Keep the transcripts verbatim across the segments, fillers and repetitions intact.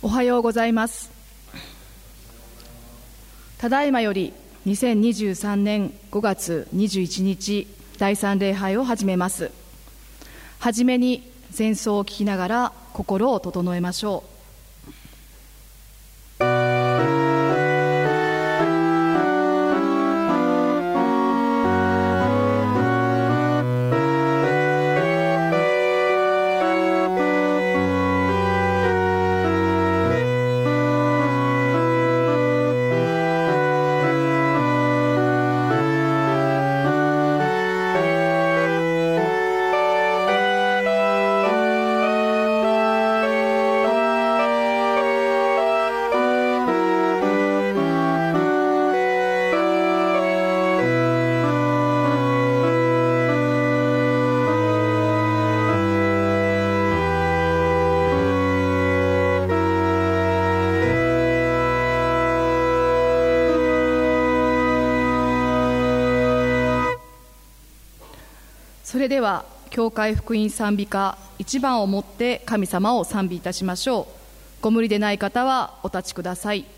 おはようございます。ただいまよりにせんにじゅうさんねんごがつにじゅういちにちだいさん礼拝を始めます。はじめに前奏を聴きながら心を整えましょう。それでは教会福音賛美歌いちばんをもって神様を賛美いたしましょう。ご無理でない方はお立ちください。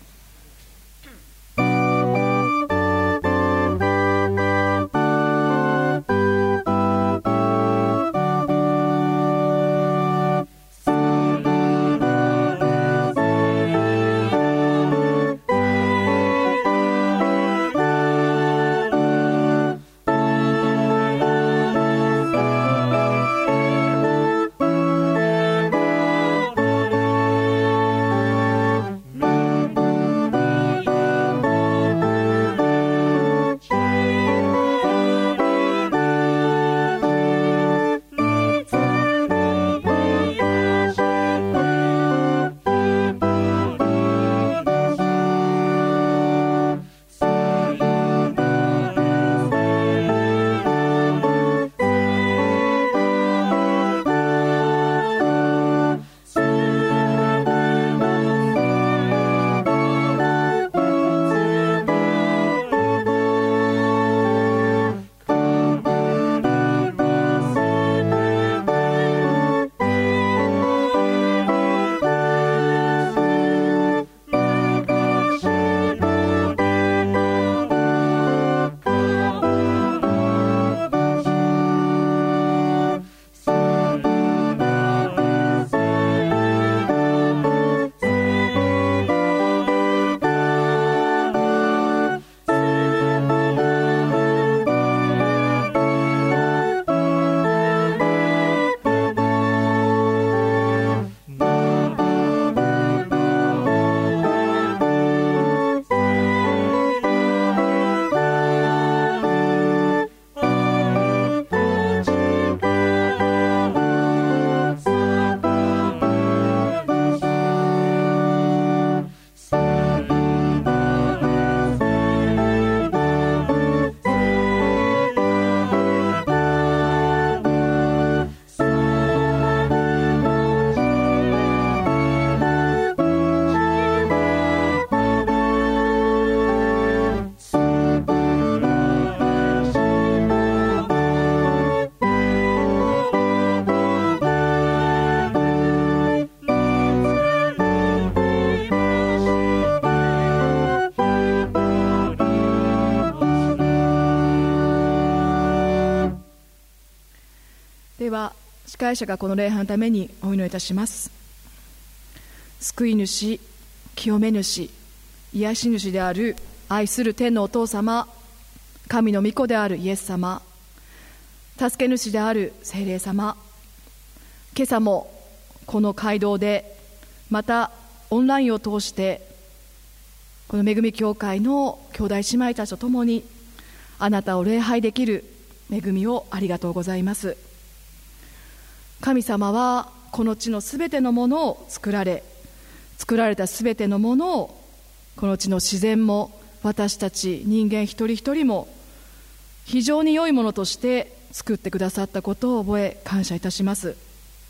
では司会者がこの礼拝のためにお祈りいたします。救い主、清め主、癒し主である愛する天のお父様、神の御子であるイエス様、助け主である聖霊様、今朝もこの街道でまたオンラインを通してこの恵み教会の兄弟姉妹たちと共にあなたを礼拝できる恵みをありがとうございます。神様はこの地のすべてのものを作られ、作られたすべてのものを、この地の自然も私たち人間一人一人も非常に良いものとして作ってくださったことを覚え感謝いたします。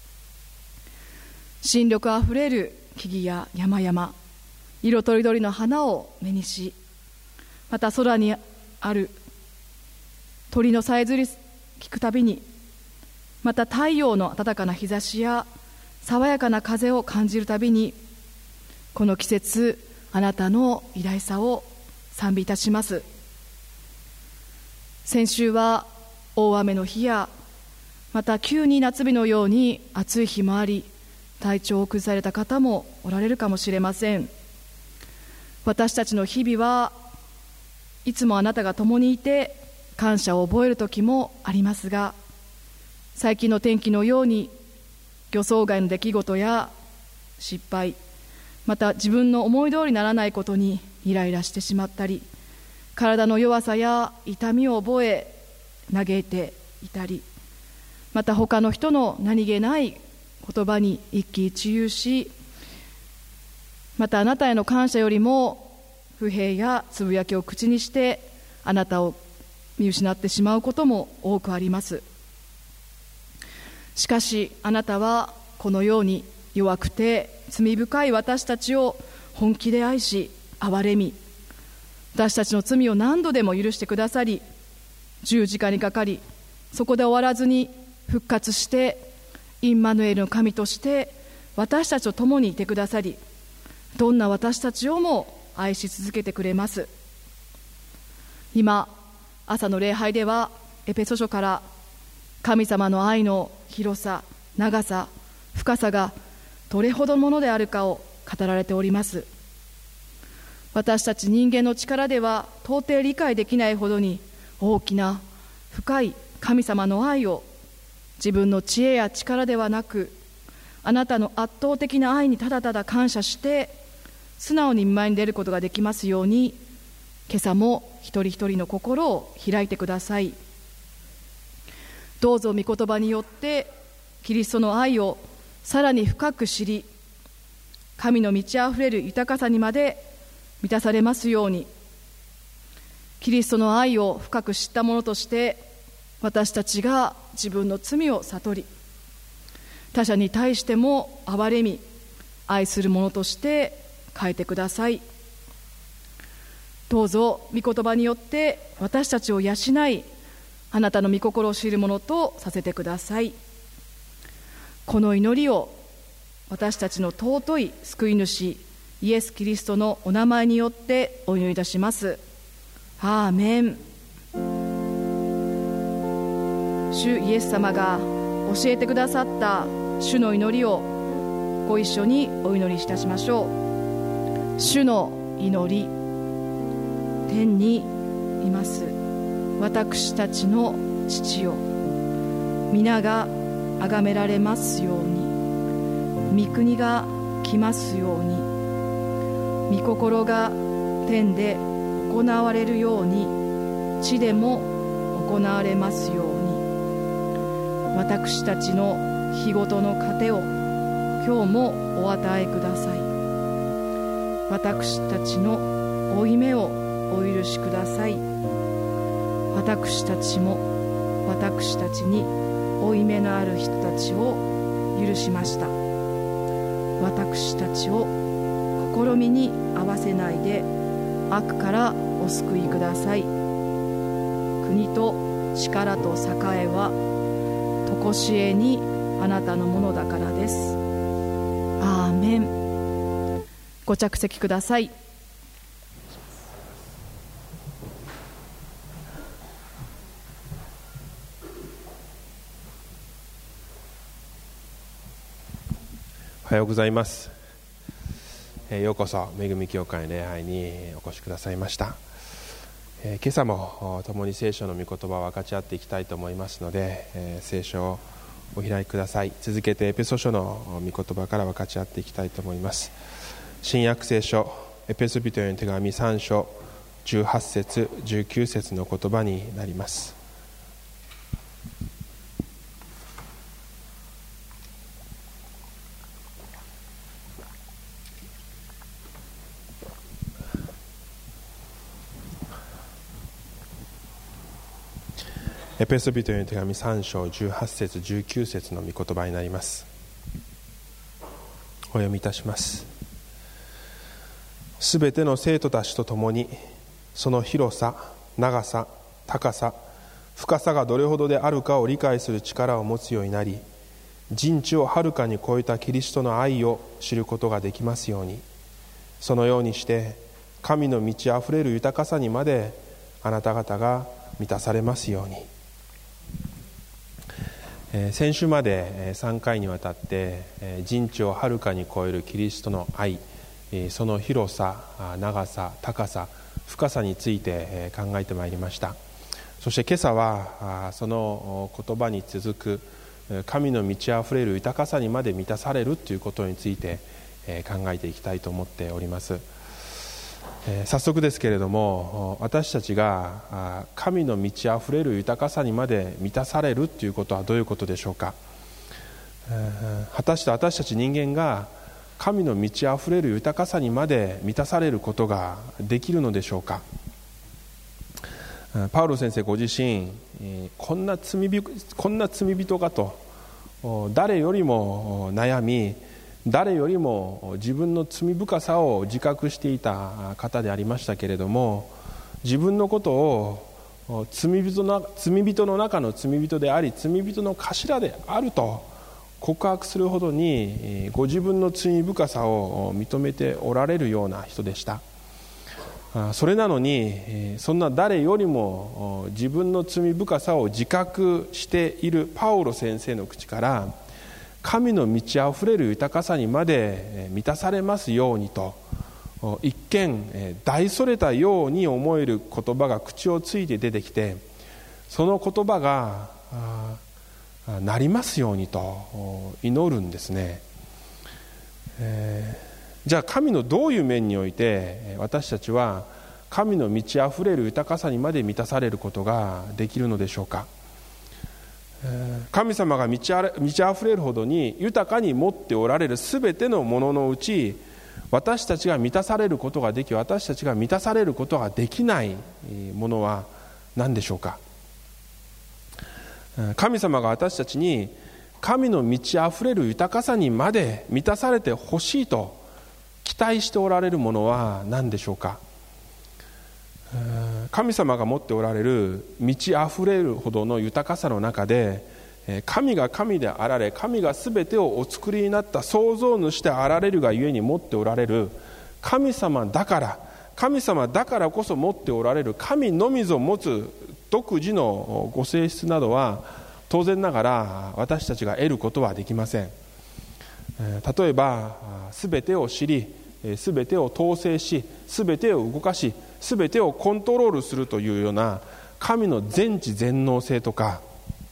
新緑あふれる木々や山々、色とりどりの花を目にし、また空にある鳥のさえずり聞くたびに、また太陽の暖かな日差しや爽やかな風を感じるたびにこの季節、あなたの偉大さを賛美いたします。先週は大雨の日や、また急に夏日のように暑い日もあり、体調を崩された方もおられるかもしれません。私たちの日々はいつもあなたが共にいて感謝を覚える時もありますが、最近の天気のように予想外の出来事や失敗、また自分の思い通りにならないことにイライラしてしまったり、体の弱さや痛みを覚え嘆いていたり、また他の人の何気ない言葉に一喜一憂し、またあなたへの感謝よりも不平やつぶやきを口にしてあなたを見失ってしまうことも多くあります。しかしあなたはこのように弱くて罪深い私たちを本気で愛し憐れみ、私たちの罪を何度でも許してくださり、十字架にかかり、そこで終わらずに復活してインマヌエルの神として私たちと共にいてくださり、どんな私たちをも愛し続けてくれます。今朝の礼拝ではエペソ書から神様の愛の広さ、長さ、深さがどれほどのものであるかを語られております。私たち人間の力では到底理解できないほどに大きな深い神様の愛を、自分の知恵や力ではなくあなたの圧倒的な愛にただただ感謝して素直に見舞いに出ることができますように、今朝も一人一人の心を開いてください。どうぞ御言葉によってキリストの愛をさらに深く知り、神の満ち溢れる豊かさにまで満たされますように。キリストの愛を深く知ったものとして私たちが自分の罪を悟り、他者に対しても憐れみ愛するものとして変えてください。どうぞ御言葉によって私たちを養い、あなたの御心を知るものとさせてください。この祈りを私たちの尊い救い主イエス・キリストのお名前によってお祈りいたします。アーメン。主イエス様が教えてくださった主の祈りをご一緒にお祈りいたしましょう。主の祈り。天にいます私たちの父よ、皆が崇められますように、御国が来ますように、御心が天で行われるように地でも行われますように、私たちの日ごとの糧を今日もお与えください。私たちの負い目をお許しください。私たちも私たちに負い目のある人たちを許しました。私たちを試みに合わせないで悪からお救いください。国と力と栄はとこしえにあなたのものだからです。アーメン。ご着席ください。 おはようございます。ようこそ恵み教会礼拝にお越しくださいました。今朝も共に聖書の御言葉を分かち合っていきたいと思いますので、聖書をお開きください。続けてエペソ書の御言葉から分かち合っていきたいと思います。新約聖書エペソ人への手紙さん章じゅうはち節じゅうきゅう節の言葉になります。エペソ人への手紙さん章じゅうはち節じゅうきゅう節の御言葉になります。お読みいたします。すべての生徒たちと共にその広さ、長さ、高さ、深さがどれほどであるかを理解する力を持つようになり、人知をはるかに超えたキリストの愛を知ることができますように、 そのようにして神の満ちあふれる豊かさにまであなた方が満たされますように。えー、先週までさんかいにわたって、えー、人知をはるかに超えるキリストの愛、えー、その広さ、長さ、高さ、深さについて、えー、考えてまいりました。そして今朝はその言葉に続く神の満ちあふれる豊かさにまで満たされるということについて考えていきたいと思っております。早速ですけれども、私たちが神の満ちあふれる豊かさにまで満たされるということはどういうことでしょうか。果たして私たち人間が神の満ちあふれる豊かさにまで満たされることができるのでしょうか。パウロ先生ご自身、こんな罪人、こんな罪人かと誰よりも悩み、誰よりも自分の罪深さを自覚していた方でありましたけれども、自分のことを罪人の、罪人の中の罪人であり、罪人の頭であると告白するほどにご自分の罪深さを認めておられるような人でした。それなのに、そんな誰よりも自分の罪深さを自覚しているパウロ先生の口から、神の満ちあふれる豊かさにまで満たされますようにと、一見大それたように思える言葉が口をついて出てきて、その言葉がなりますようにと祈るんですね。えーじゃあ神のどういう面において私たちは神の満ちあふれる豊かさにまで満たされることができるのでしょうか。神様が満ちあ、満ちあふれるほどに豊かに持っておられるすべてのもののうち、私たちが満たされることができ、私たちが満たされることができないものは何でしょうか。神様が私たちに神の満ちあふれる豊かさにまで満たされてほしいと期待しておられるものは何でしょうか。神様が持っておられる満ちあふれるほどの豊かさの中で、神が神であられ、神が全てをお作りになった創造主であられるがゆえに持っておられる神様だから、神様だからこそ持っておられる神のみぞ持つ独自のご性質などは当然ながら私たちが得ることはできません。例えば全てを知り、全てを統制し、全てを動かし、全てをコントロールするというような神の全知全能性とか、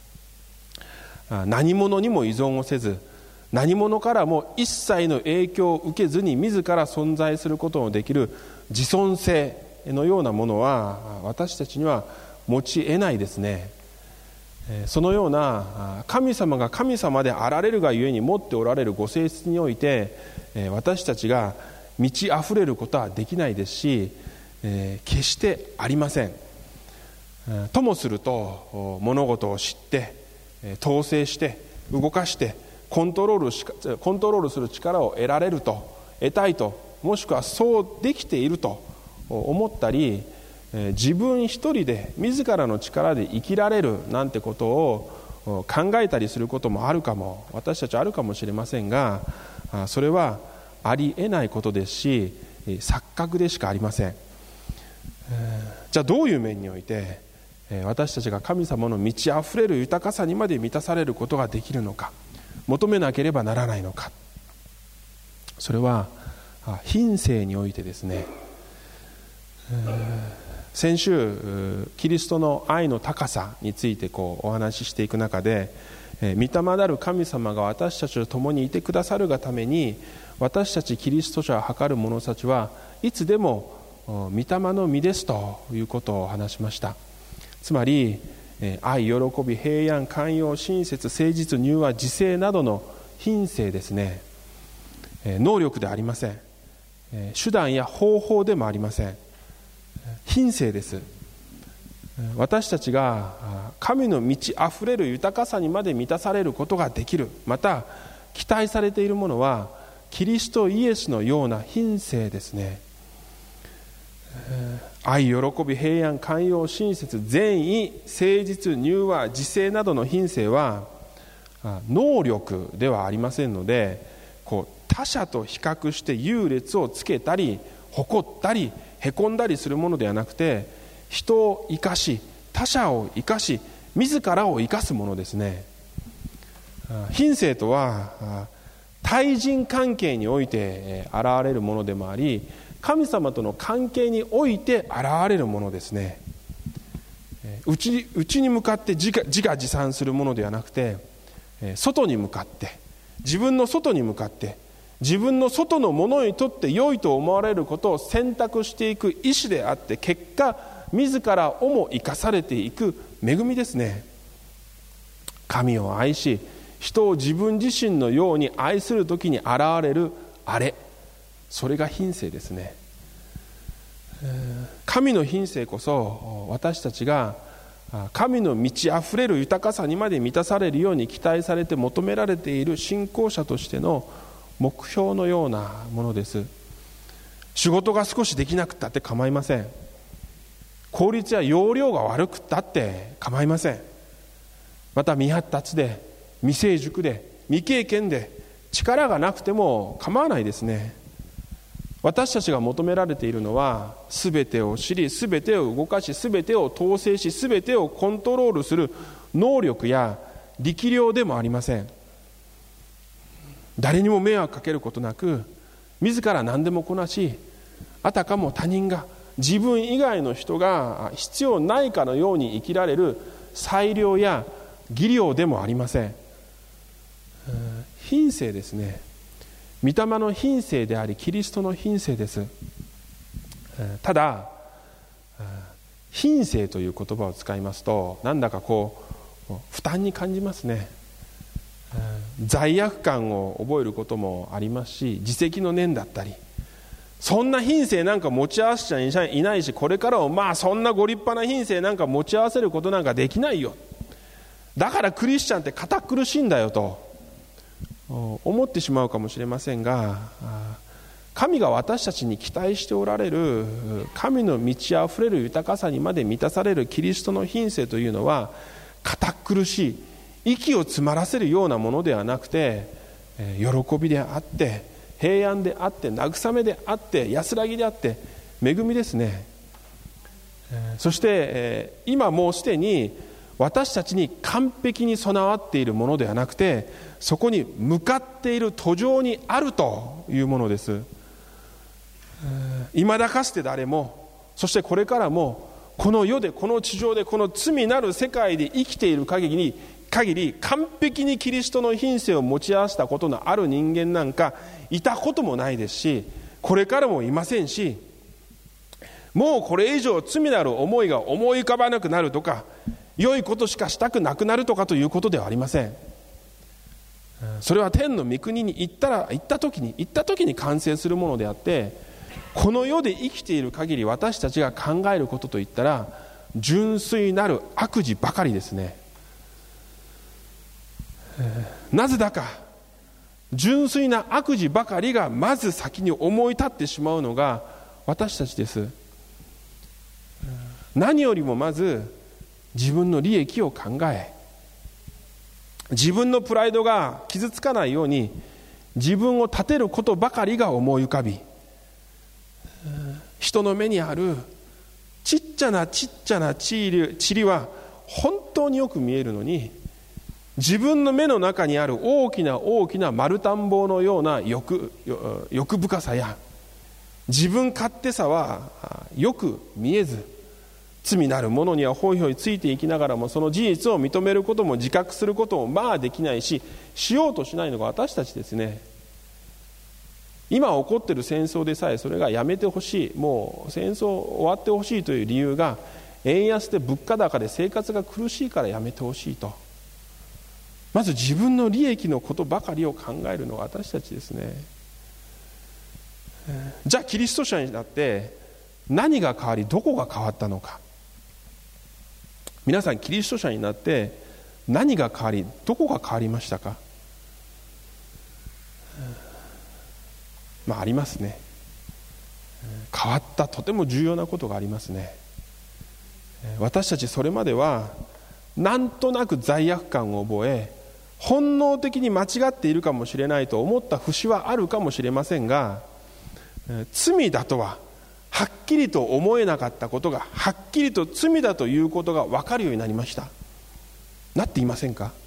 何者にも依存をせず、何者からも一切の影響を受けずに自ら存在することのできる自存性のようなものは私たちには持ち得ないですね。そのような神様が神様であられるがゆえに持っておられるご性質において、私たちが満ち溢れることはできないですし、決してありません。ともすると物事を知って統制して動かしてコントロールしコントロールする力を得られると、得たいと、もしくはそうできていると思ったり、自分一人で自らの力で生きられるなんてことを考えたりすることもあるかも、私たちあるかもしれませんが、それはありえないことですし、錯覚でしかありません。じゃあどういう面において私たちが神様の満ちあふれる豊かさにまで満たされることができるのか、求めなければならないのか。それは品性においてですね。先週キリストの愛の高さについてこうお話ししていく中で、御霊なる神様が私たちと共にいてくださるがために、私たちキリスト者を図る者たちはいつでも御霊の実ですということを話しました。つまり愛、喜び、平安、寛容、親切、誠実、柔和、自制などの品性ですね。能力でありません。手段や方法でもありません。品性です。私たちが神の満ちあふれる豊かさにまで満たされることができる、また期待されているものはキリストイエスのような品性ですね。愛、喜び、平安、寛容、親切、善意、誠実、柔和、自制などの品性は能力ではありませんので、こう他者と比較して優劣をつけたり誇ったりへこんだりするものではなくて、人を生かし他者を生かし自らを生かすものですね。品性とは対人関係において現れるものでもあり、神様との関係において現れるものですね。内に向かって自画自画自賛するものではなくて、外に向かって自分の外に向かって自分の外のものにとって良いと思われることを選択していく意志であって、結果自らをも生かされていく恵みですね。神を愛し人を自分自身のように愛するときに現れるあれ、それが品性ですね。神の品性こそ私たちが神の満ち溢れる豊かさにまで満たされるように期待されて求められている信仰者としての目標のようなものです。仕事が少しできなくったって構いません。効率や容量が悪くったって構いません。また未発達で未成熟で未経験で力がなくても構わないですね。私たちが求められているのは、すべてを知り、すべてを動かし、すべてを統制し、すべてをコントロールする能力や力量でもありません。誰にも迷惑かけることなく、自ら何でもこなし、あたかも他人が、自分以外の人が必要ないかのように生きられる裁量や技量でもありません。品性ですね。御霊の品性でありキリストの品性です。ただ品性という言葉を使いますと、なんだかこう負担に感じますね。罪悪感を覚えることもありますし、自責の念だったり、そんな品性なんか持ち合わせちゃいないし、これからもまあそんなご立派な品性なんか持ち合わせることなんかできないよ、だからクリスチャンって堅苦しいんだよと思ってしまうかもしれませんが、神が私たちに期待しておられる神の満ち溢れる豊かさにまで満たされるキリストの品性というのは、堅苦しい息を詰まらせるようなものではなくて、喜びであって平安であって慰めであって安らぎであって恵みですね。そして今もうすでに私たちに完璧に備わっているものではなくて、そこに向かっている途上にあるというものです。未だかつて誰も、そしてこれからもこの世でこの地上でこの罪なる世界で生きている限り限り完璧にキリストの品性を持ち合わせたことのある人間なんかいたこともないですし、これからもいませんし、もうこれ以上罪なる思いが思い浮かばなくなるとか、良いことしかしたくなくなるとかということではありません。それは天の御国に行ったら行った時に行った時に完成するものであって、この世で生きている限り私たちが考えることといったら純粋なる悪事ばかりですね。なぜだか純粋な悪事ばかりがまず先に思い立ってしまうのが私たちです。何よりもまず自分の利益を考え、自分のプライドが傷つかないように自分を立てることばかりが思い浮かび、人の目にあるちっちゃなちっちゃなちりは本当によく見えるのに、自分の目の中にある大きな大きな丸田んぼのような 欲, 欲深さや自分勝手さはよく見えず、罪なるものにはホイホイついていきながらも、その事実を認めることも自覚することもまあできないし、しようとしないのが私たちですね。今起こっている戦争でさえそれがやめてほしい、もう戦争終わってほしいという理由が、円安で物価高で生活が苦しいからやめてほしいと、まず自分の利益のことばかりを考えるのが私たちですね。じゃあキリスト者になって何が変わり、どこが変わったのか。皆さんキリスト者になって何が変わり、どこが変わりましたか。まあありますね。変わったとても重要なことがありますね。私たちそれまではなんとなく罪悪感を覚え、 本能的に間違っているかもしれないと思った節はあるかもしれませんが、罪だとははっきりと思えなかったことがはっきりと罪だということが分かるようになりました。なっていませんか？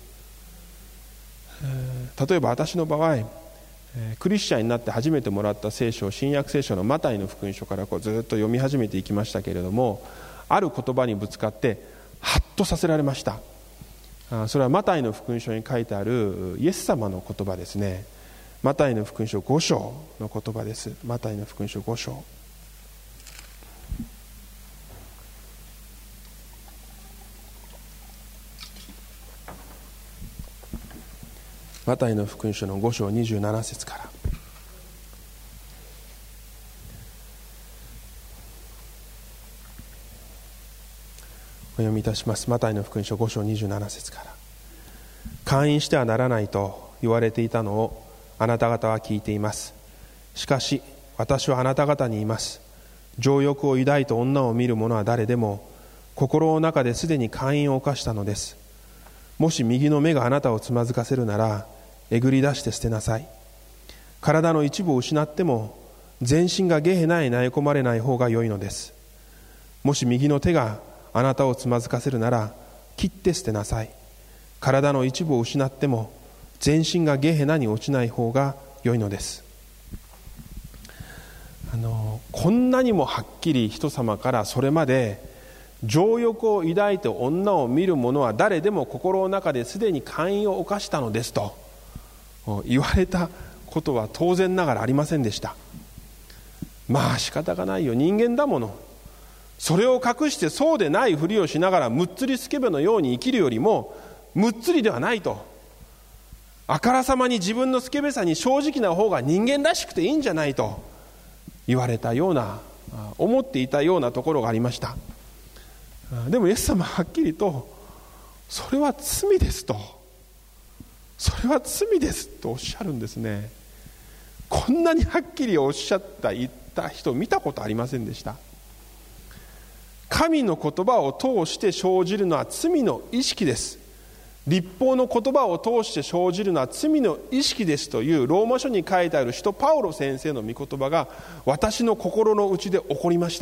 例えば私の場合、クリスチャンになって初めてもらった聖書、新約聖書のマタイの福音書からこうずっと読み始めていきましたけれども、ある言葉にぶつかってハッとさせられました。それはマタイの福音書に書いてあるイエス様の言葉ですね。マタイの福音書ご章の言葉です。マタイの福音書ご章。マタイの福音書のご章にじゅうなな節からお読みいたします。マタイの福音書ご章にじゅうなな節から。姦淫してはならないと言われていたのをあなた方は聞いています。しかし私はあなた方に言います。情欲を抱いて女を見る者は誰でも心の中ですでに姦淫を犯したのです。もし右の目があなたをつまずかせるならえぐり出して捨てなさい。体の一部を失っても全身がゲヘナへ投げ込まれない方が良いのです。もし右の手があなたをつまずかせるなら切って捨てなさい。体の一部を失っても全身がゲヘナに落ちない方が良いのです。あのこんなにもはっきり人様からそれまで情欲を抱いて女を見る者は誰でも心の中ですでに姦淫を犯したのですと言われたことは当然ながらありませんでした。まあ仕方がないよ、人間だもの。それを隠してそうでないふりをしながらむっつりスケベのように生きるよりもむっつりではないと、あからさまに自分のスケベさに正直な方が人間らしくていいんじゃないと言われたような、思っていたようなところがありました。でもイエス様ははっきりとそれは罪ですと、それは罪ですとおっしゃるんですね。こんなにはっきりおっしゃった言った人見たことありませんでした。神の言葉を通して生じるのは罪の意識です。律法の言葉を通して生じるのは罪の意識ですというローマ書に書いてある使徒パウロ先生の御言葉が私の心の内で起こりました。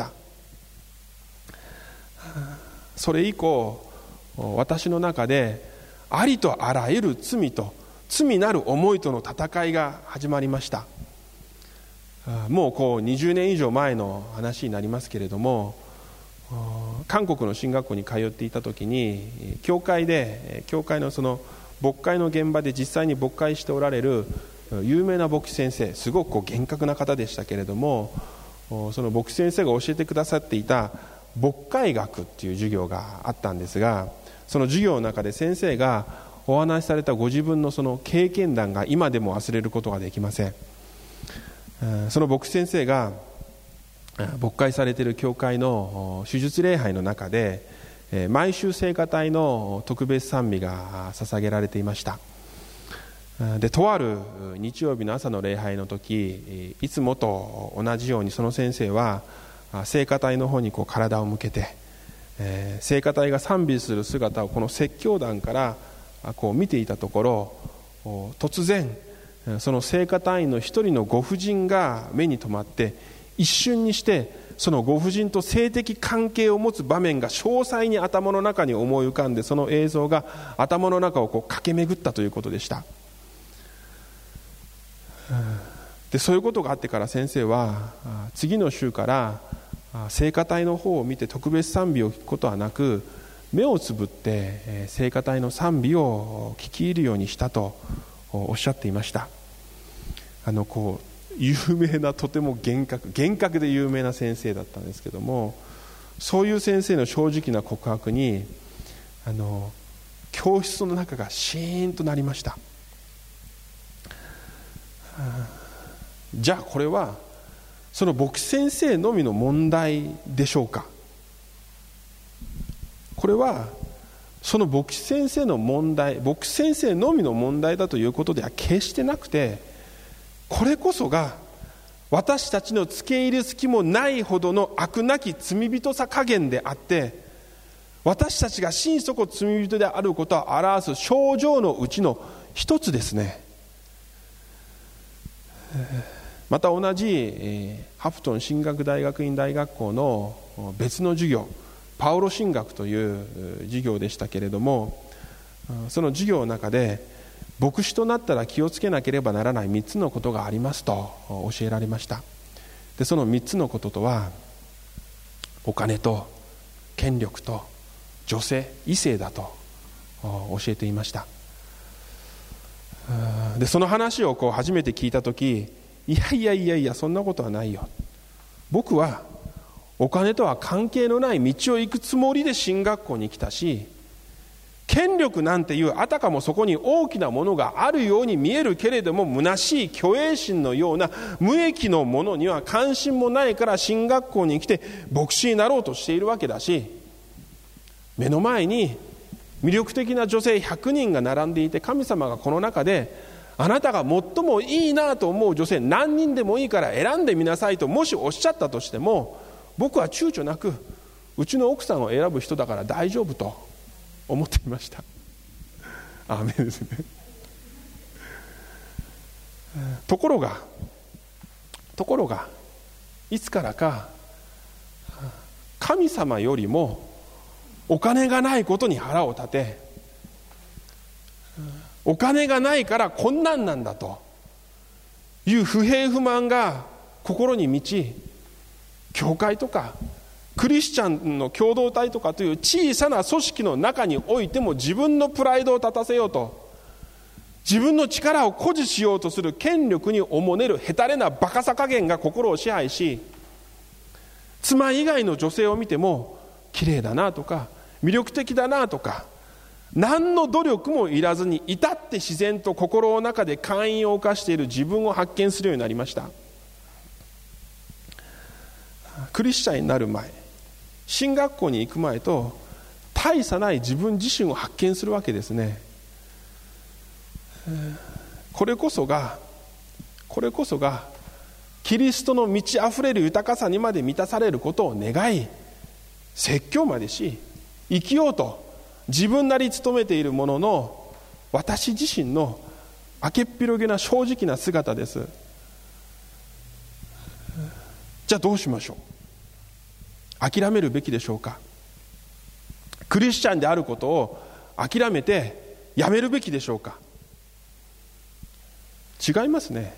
それ以降私の中でありとあらゆる罪と罪なる思いとの戦いが始まりました。もうこうにじゅうねん以上前の話になりますけれども、韓国の進学校に通っていた時に教会で教会のその牧会の現場で実際に牧会しておられる有名な牧師先生、すごくこう厳格な方でしたけれども、その牧師先生が教えてくださっていた牧会学っていう授業があったんですが、その授業の中で先生がお話しされたご自分のその経験談が今でも忘れることができません。その牧師先生が牧会されている教会の手術礼拝の中で毎週聖歌隊の特別賛美が捧げられていました。でとある日曜日の朝の礼拝の時、いつもと同じようにその先生は聖歌隊の方にこう体を向けて、えー、聖歌隊が賛美する姿をこの説教壇からこう見ていたところ、突然その聖歌隊員の一人のご婦人が目に留まって、一瞬にしてそのご婦人と性的関係を持つ場面が詳細に頭の中に思い浮かんで、その映像が頭の中をこう駆け巡ったということでした。でそういうことがあってから先生は次の週から聖歌隊の方を見て特別賛美を聞くことはなく、目をつぶって聖歌隊の賛美を聞き入るようにしたとおっしゃっていました。あのこう有名な、とても厳格厳格で有名な先生だったんですけども、そういう先生の正直な告白にあの教室の中がシーンとなりました。じゃあこれはその牧師先生のみの問題でしょうか。これはその牧師先生の問題、牧師先生のみの問題だということでは決してなくて、これこそが私たちの付け入る隙もないほどの悪なき罪人さ加減であって、私たちが心底罪人であることを表す症状のうちの一つですね、また同じ、えー、ハフトン神学大学院大学校の別の授業、パウロ神学という授業でしたけれども、その授業の中で牧師となったら気をつけなければならないみっつのことがありますと教えられました。でそのみっつのこととは、お金と権力と女性、異性だと教えていました。でその話をこう初めて聞いたとき、いやいやいやいや、そんなことはないよ、僕はお金とは関係のない道を行くつもりで神学校に来たし、権力なんていうあたかもそこに大きなものがあるように見えるけれども、虚しい虚栄心のような無益のものには関心もないから神学校に来て牧師になろうとしているわけだし、目の前に魅力的な女性ひゃくにんが並んでいて、神様がこの中であなたが最もいいなと思う女性何人でもいいから選んでみなさいともしおっしゃったとしても、僕は躊躇なくうちの奥さんを選ぶ人だから大丈夫と思っていました。アーメンですね。ところがところがいつからか神様よりもお金がないことに腹を立て、お金がないからこんなんなんだという不平不満が心に満ち、教会とかクリスチャンの共同体とかという小さな組織の中においても、自分のプライドを立たせようと、自分の力を誇示しようとする権力におもねるへたれなバカさ加減が心を支配し、妻以外の女性を見ても綺麗だなとか魅力的だなとか、何の努力もいらずに至って自然と心の中で姦淫を犯している自分を発見するようになりました。クリスチャンになる前、神学校に行く前と大差ない自分自身を発見するわけですね。これこそがこれこそがキリストの満ち溢れる豊かさにまで満たされることを願い、説教までし生きようと自分なり努めているものの、私自身の明けっぴろげな正直な姿です。じゃあどうしましょう。諦めるべきでしょうか。クリスチャンであることを諦めてやめるべきでしょうか。違いますね。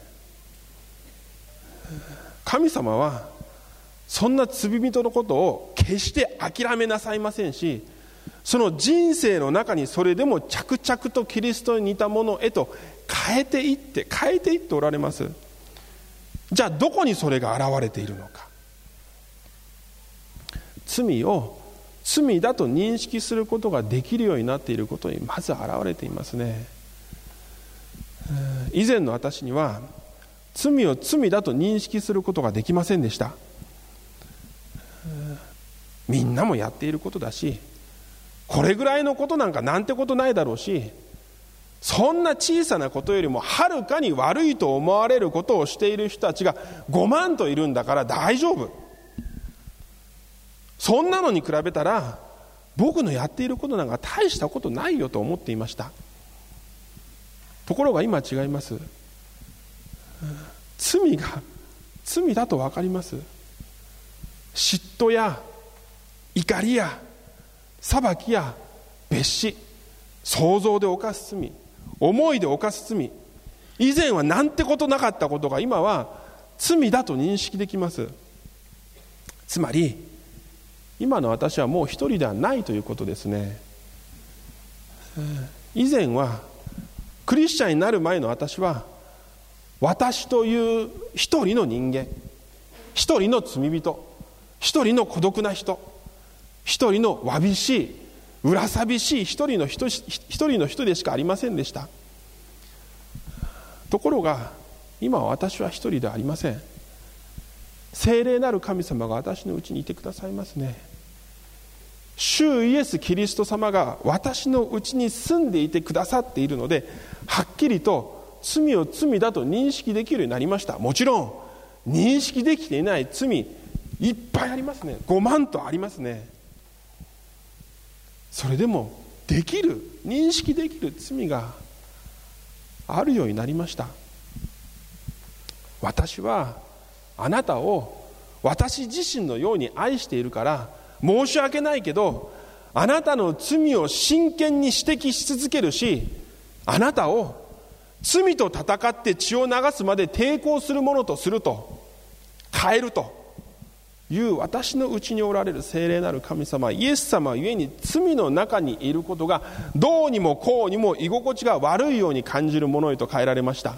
神様はそんな罪人のことを決して諦めなさいませんし、その人生の中にそれでも着々とキリストに似たものへと変えていって変えていっておられます。じゃあどこにそれが現れているのか。罪を罪だと認識することができるようになっていることにまず現れていますね。以前の私には罪を罪だと認識することができませんでした。みんなもやっていることだし、これぐらいのことなんかなんてことないだろうし、そんな小さなことよりもはるかに悪いと思われることをしている人たちがごまんといるんだから大丈夫、そんなのに比べたら僕のやっていることなんか大したことないよと思っていました。ところが今違います。罪が罪だと分かります。嫉妬や怒りや裁きや蔑視、想像で犯す罪、思いで犯す罪、以前はなんてことなかったことが今は罪だと認識できます。つまり今の私はもう一人ではないということですね。以前はクリスチャンになる前の私は、私という一人の人間、一人の罪人、一人の孤独な人、一人のわびしい裏寂しい一人の人一人の人でしかありませんでした。ところが今は私は一人ではありません。聖霊なる神様が私のうちにいてくださいますね。主イエスキリスト様が私のうちに住んでいてくださっているので、はっきりと罪を罪だと認識できるようになりました。もちろん認識できていない罪いっぱいありますね。ごまんとありますね。それでもできる、認識できる罪があるようになりました。私はあなたを私自身のように愛しているから申し訳ないけど、あなたの罪を真剣に指摘し続けるし、あなたを罪と戦って血を流すまで抵抗するものとすると、変えるという私のうちにおられる聖霊なる神様、イエス様ゆえに罪の中にいることがどうにもこうにも居心地が悪いように感じるものへと変えられました。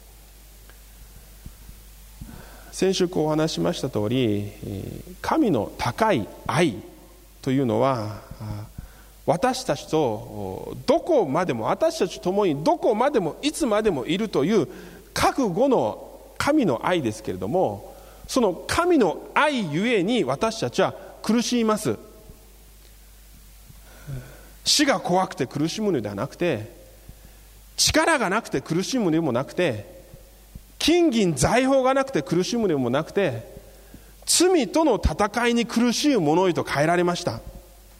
先週こうお話しました通り、神の高い愛というのは私たちとどこまでも、私たちと共にどこまでもいつまでもいるという覚悟の神の愛ですけれども、その神の愛ゆえに私たちは苦しみます。死が怖くて苦しむのではなくて、力がなくて苦しむのでもなくて、金銀財宝がなくて苦しむのでもなくて、罪との戦いに苦しいものへと変えられました。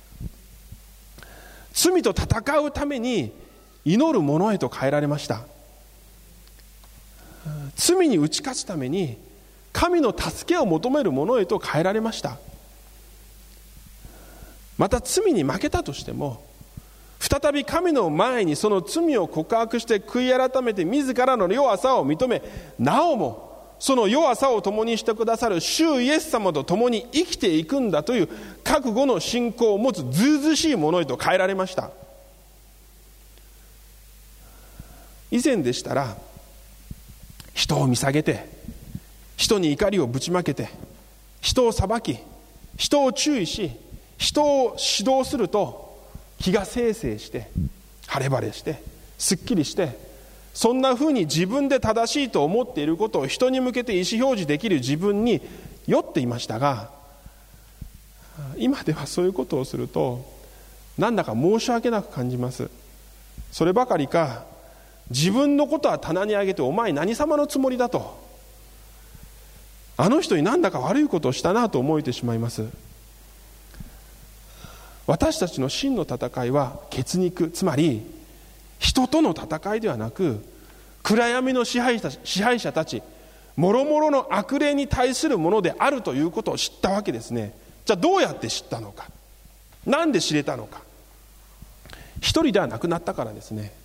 罪と戦うために祈るものへと変えられました。罪に打ち勝つために神の助けを求めるものへと変えられました。また罪に負けたとしても、再び神の前にその罪を告白して悔い改めて自らの弱さを認め、なおもその弱さを共にしてくださる主イエス様と共に生きていくんだという覚悟の信仰を持つずうずうしいものへと変えられました。以前でしたら人を見下げて、人に怒りをぶちまけて、人を裁き、人を注意し、人を指導すると気がせいせいして晴れ晴れしてすっきりして、そんなふうに自分で正しいと思っていることを人に向けて意思表示できる自分に酔っていましたが、今ではそういうことをするとなんだか申し訳なく感じます。そればかりか、自分のことは棚に上げて、お前何様のつもりだと、あの人になんだか悪いことをしたなと思えてしまいます。私たちの真の戦いは血肉、つまり人との戦いではなく、暗闇の支配者、支配者たち、もろもろの悪霊に対するものであるということを知ったわけですね。じゃあどうやって知ったのか、なんで知れたのか。一人ではなくなったからですね。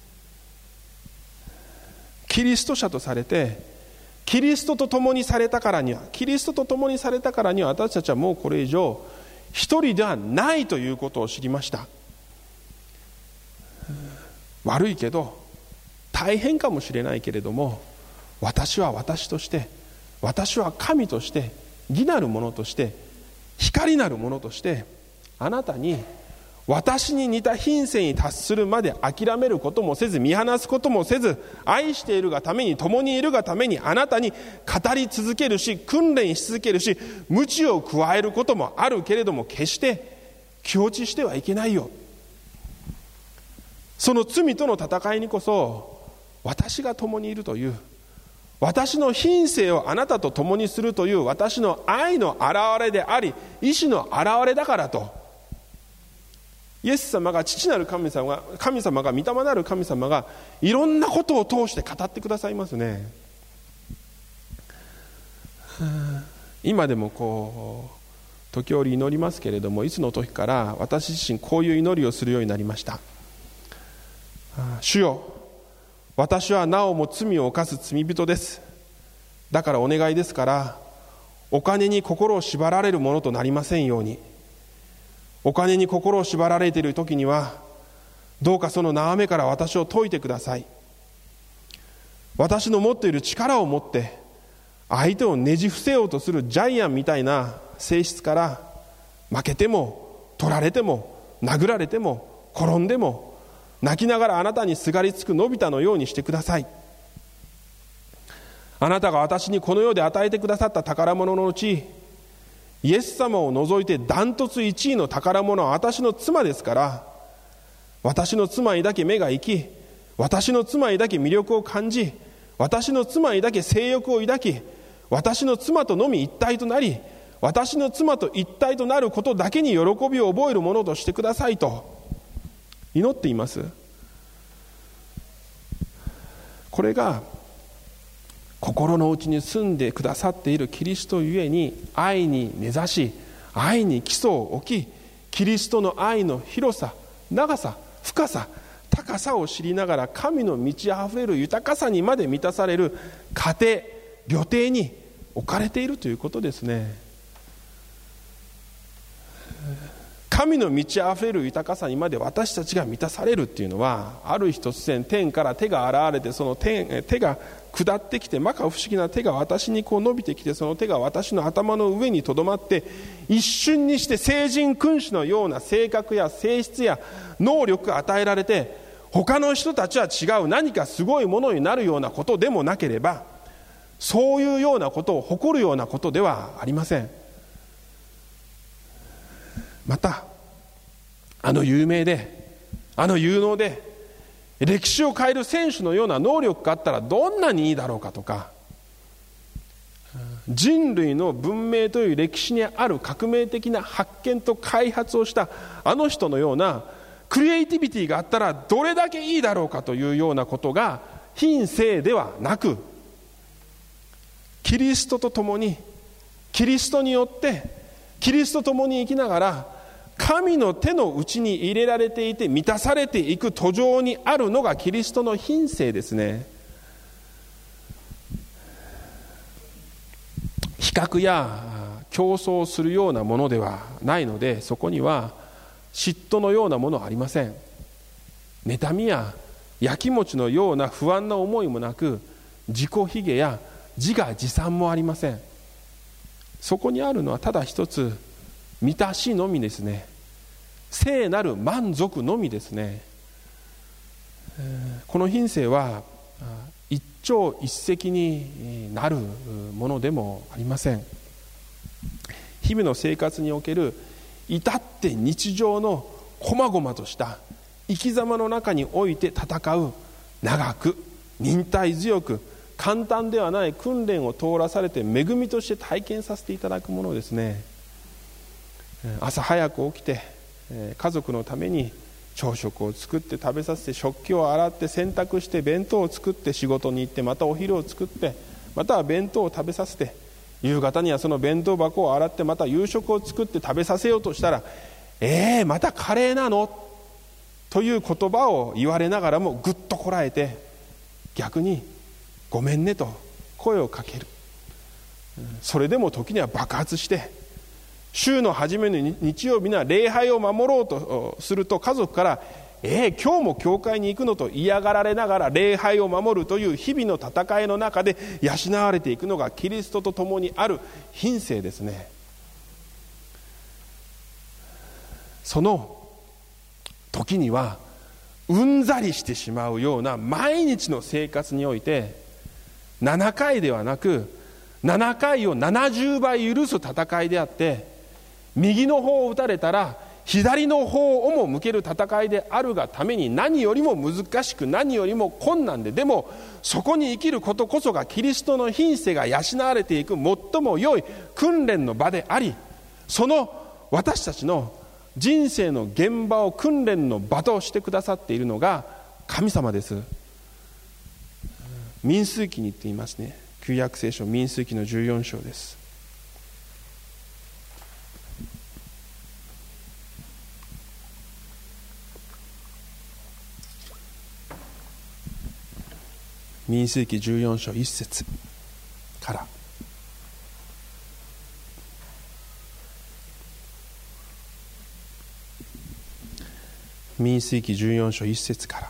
キリスト者とされて、キリストと共にされたからには、キリストと共にされたからには、私たちはもうこれ以上一人ではないということを知りました。悪いけど、大変かもしれないけれども、私は私として、私は神として、義なるものとして、光なるものとして、あなたに私に似た品性に達するまで諦めることもせず、見放すこともせず、愛しているがために、共にいるがために、あなたに語り続けるし、訓練し続けるし、鞭を加えることもあるけれども、決して気落ちしてはいけないよ。その罪との戦いにこそ、私が共にいるという、私の品性をあなたと共にするという、私の愛の表れであり、意志の表れだからと、イエス様が、父なる神様が、神様が、御霊なる神様が、いろんなことを通して語ってくださいますね。今でもこう時折祈りますけれども、いつの時から私自身こういう祈りをするようになりました。主よ、私はなおも罪を犯す罪人です。だからお願いですから、お金に心を縛られるものとなりませんように。お金に心を縛られている時には、どうかその縄目から私を解いてください。私の持っている力を持って相手をねじ伏せようとするジャイアンみたいな性質から、負けても取られても殴られても転んでも泣きながらあなたにすがりつくのび太のようにしてください。あなたが私にこの世で与えてくださった宝物のうち、イエス様を除いてダントツいちいの宝物は私の妻ですから、私の妻にだけ目が行き、私の妻にだけ魅力を感じ、私の妻にだけ性欲を抱き、私の妻とのみ一体となり、私の妻と一体となることだけに喜びを覚えるものとしてくださいと祈っています。 これが心の内に住んでくださっているキリストゆえに、愛に根ざし、愛に基礎を置き、キリストの愛の広さ、長さ、深さ、高さを知りながら、神の満ち溢れる豊かさにまで満たされる家庭、旅程に置かれているということですね。神の満ち溢れる豊かさにまで私たちが満たされるっていうのは、ある日突然天から手が現れて、その 手, 手が下ってきて、摩訶不思議な手が私にこう伸びてきて、その手が私の頭の上にとどまって、一瞬にして聖人君主のような性格や性質や能力が与えられて、他の人たちは違う何かすごいものになるようなことでもなければ、そういうようなことを誇るようなことではありません。またあの有名で、あの有能で、歴史を変える選手のような能力があったらどんなにいいだろうかとか、人類の文明という歴史にある革命的な発見と開発をしたあの人のようなクリエイティビティがあったらどれだけいいだろうかというようなことが品性ではなく、キリストと共に、キリストによってキリストと共に生きながら、神の手の内に入れられていて満たされていく途上にあるのがキリストの品性ですね。比較や競争するようなものではないので、そこには嫉妬のようなものはありません。妬みややきもちのような不安な思いもなく、自己卑下や自画自賛もありません。そこにあるのはただ一つ、満たしのみですね。聖なる満足のみですね。この品性は一朝一夕になるものでもありません。日々の生活における至って日常のこまごまとした生き様の中において戦う、長く忍耐強く簡単ではない訓練を通らされて、恵みとして体験させていただくものですね。朝早く起きて家族のために朝食を作って食べさせて、食器を洗って洗濯して弁当を作って、仕事に行ってまたお昼を作って、または弁当を食べさせて、夕方にはその弁当箱を洗ってまた夕食を作って食べさせようとしたら、えーまたカレーなのという言葉を言われながらもぐっとこらえて、逆にごめんねと声をかける。それでも時には爆発して、週の初めの日曜日には礼拝を守ろうとすると、家族からえー、今日も教会に行くのと嫌がられながら礼拝を守るという日々の戦いの中で養われていくのがキリストと共にある品性ですね。その時にはうんざりしてしまうような毎日の生活において、ななかいではなくななかいをななじゅうばい許す戦いであって、右の方を打たれたら左の方をも向ける戦いであるがために、何よりも難しく何よりも困難で、でもそこに生きることこそがキリストの品性が養われていく最も良い訓練の場であり、その私たちの人生の現場を訓練の場としてくださっているのが神様です。民数記に言っていますね。旧約聖書民数記のじゅうよん章です。民数記じゅうよん章いち節から。民数記じゅうよん章いち節から。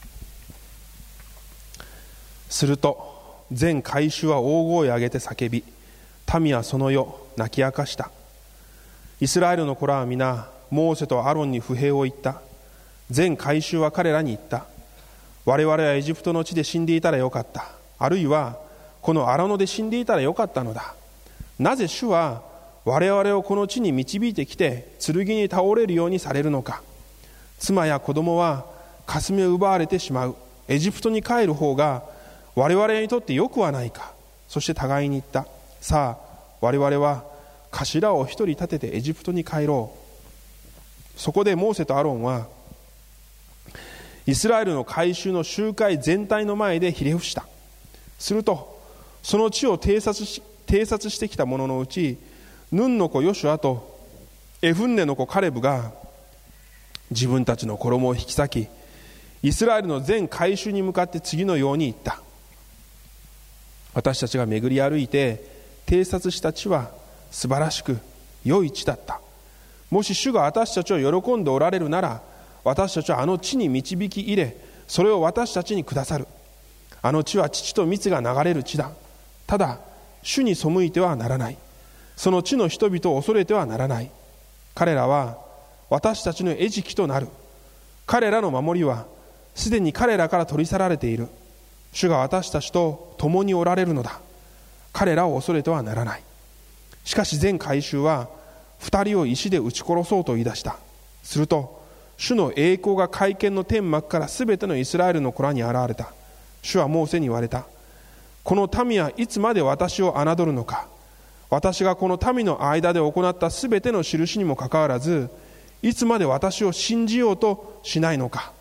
すると全会衆は大声を上げて叫び、民はその夜泣き明かした。イスラエルの子らは皆モーセとアロンに不平を言った。全会衆は彼らに言った。我々はエジプトの地で死んでいたらよかった。あるいはこの荒野で死んでいたらよかったのだ。なぜ主は我々をこの地に導いてきて剣に倒れるようにされるのか。妻や子供は霞を奪われてしまう。エジプトに帰る方が我々にとってよくはないか。そして互いに言った。さあ我々は頭を一人立ててエジプトに帰ろう。そこでモーセとアロンはイスラエルの改宗の集会全体の前でひれ伏した。するとその地を偵察し、偵察してきた者のうち、ヌンの子ヨシュアとエフンネの子カレブが自分たちの衣を引き裂き、イスラエルの全改宗に向かって次のように言った。私たちが巡り歩いて偵察した地は素晴らしく良い地だった。もし主が私たちを喜んでおられるなら、私たちはあの地に導き入れ、それを私たちにくださる。あの地は乳と蜜が流れる地だ。ただ主に背いてはならない。その地の人々を恐れてはならない。彼らは私たちの餌食となる。彼らの守りはすでに彼らから取り去られている。主が私たちと共におられるのだ。彼らを恐れてはならない。しかし全改宗は二人を石で撃ち殺そうと言い出した。すると主の栄光が会見の天幕からすべてのイスラエルの子らに現れた。主はモーセに言われた。この民はいつまで私を侮るのか。私がこの民の間で行ったすべての印にもかかわらず、いつまで私を信じようとしないのか。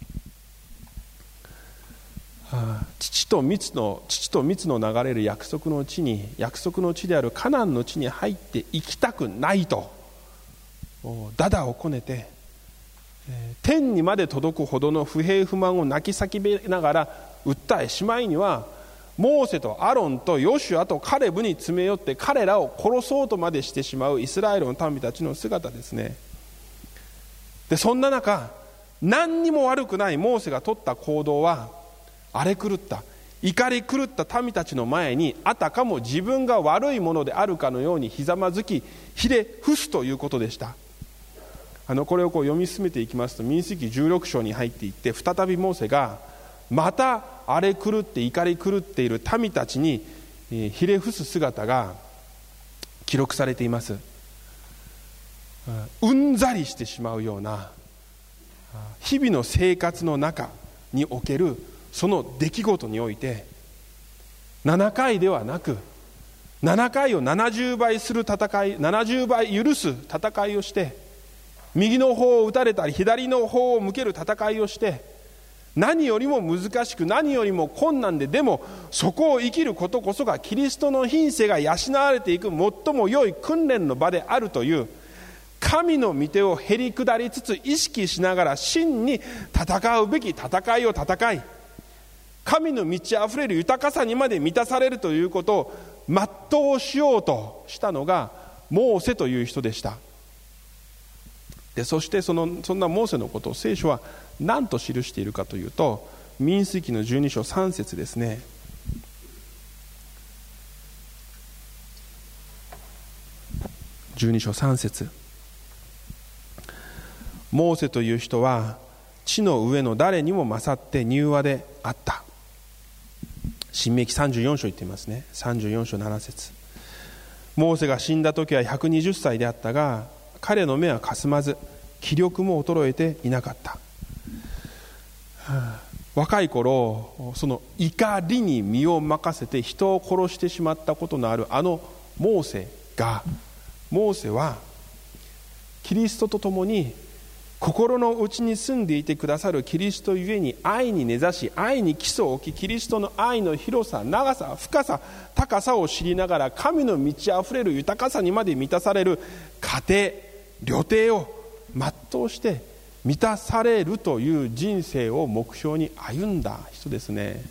父と蜜の父と蜜の流れる約束の地に、約束の地であるカナンの地に入って行きたくないとダダをこねて、天にまで届くほどの不平不満を泣き叫びながら訴え、しまいにはモーセとアロンとヨシュアとカレブに詰め寄って彼らを殺そうとまでしてしまうイスラエルの民たちの姿ですね。でそんな中、何にも悪くないモーセが取った行動は、荒れ狂った怒り狂った民たちの前に、あたかも自分が悪いものであるかのようにひざまずきひれ伏すということでした。あのこれをこう読み進めていきますと、民数記じゅうろく章に入っていって、再びモーセがまた荒れ狂って怒り狂っている民たちにひれ伏す姿が記録されています。うんざりしてしまうような日々の生活の中におけるその出来事において、ななかいではなくななかいをななじゅうばいする戦い、ななじゅうばい許す戦いをして、右の方を打たれたり左の方を向ける戦いをして、何よりも難しく何よりも困難で、でもそこを生きることこそがキリストの品性が養われていく最も良い訓練の場であるという、神の御手をへり下りつつ意識しながら真に戦うべき戦いを戦い、神の満ち溢れる豊かさにまで満たされるということを全うしようとしたのがモーセという人でした。でそしてそのそんなモーセのことを聖書は何と記しているかというと、民数記のじゅうに章さん節ですね。じゅうに章さん節。モーセという人は地の上の誰にも勝って柔和であった。申命記さんじゅうよん章言っていますね。さんじゅうよん章なな節。モーセが死んだ時はひゃくにじゅっさいであったが、彼の目はかすまず気力も衰えていなかった。若い頃、その怒りに身を任せて人を殺してしまったことのあるあのモーセが、モーセはキリストと共に心の内に住んでいてくださるキリストゆえに愛に根ざし、愛に基礎を置き、キリストの愛の広さ、長さ、深さ、高さを知りながら、神の満ち溢れる豊かさにまで満たされる家庭、旅程を全うして満たされるという人生を目標に歩んだ人ですね。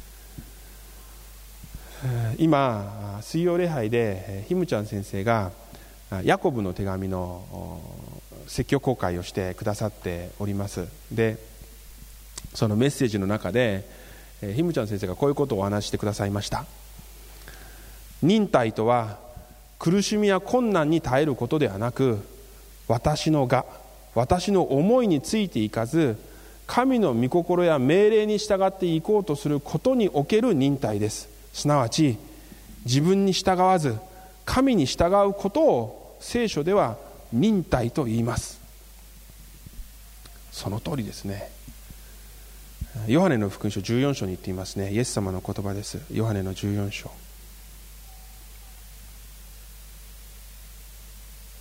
今水曜礼拝でひむちゃん先生がヤコブの手紙の説教公開をしてくださっております。でそのメッセージの中でひむちゃん先生がこういうことをお話してくださいました。忍耐とは苦しみや困難に耐えることではなく、私の我、私の思いについていかず、神の御心や命令に従っていこうとすることにおける忍耐です。すなわち自分に従わず神に従うことを聖書では忍耐と言います。その通りですね。ヨハネの福音書じゅうよん章に言っていますね。イエス様の言葉です。ヨハネのじゅうよん章